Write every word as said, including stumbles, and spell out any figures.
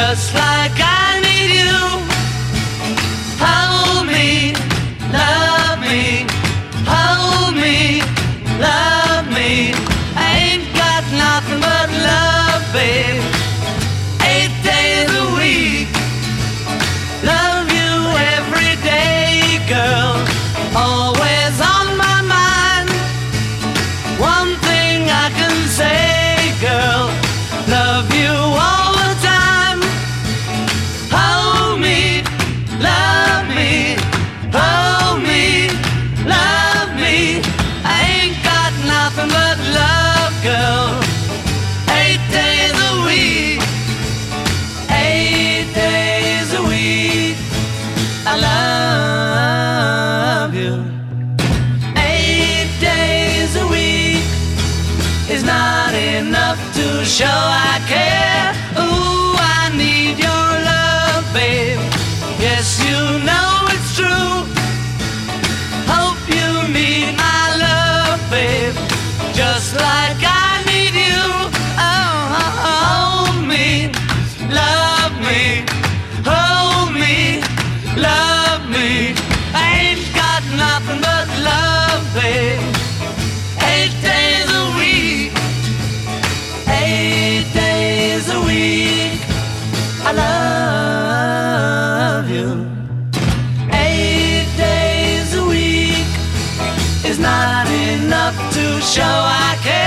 just like I need you. Hold me, love me, hold me, love me. I ain't got nothing but love, babe. Eight days a week, love you every day, girl. Always on my mind. One thing I can say, girl, love you all the time. Hold me, love me, hold me, love me. I ain't got nothing but love, girl. Eight days a week, eight days a week, I love you. Eight days a week is not enough to show I care. Ooh, I need your love, babe. Yes, you know it's true. Hope you need my love, babe, just like I need you. Oh, hold me, love me, hold me, love me. I ain't got nothing but love, babe. Eight days a week, eight days a week, I love you. Eight days a week is not enough to show I care.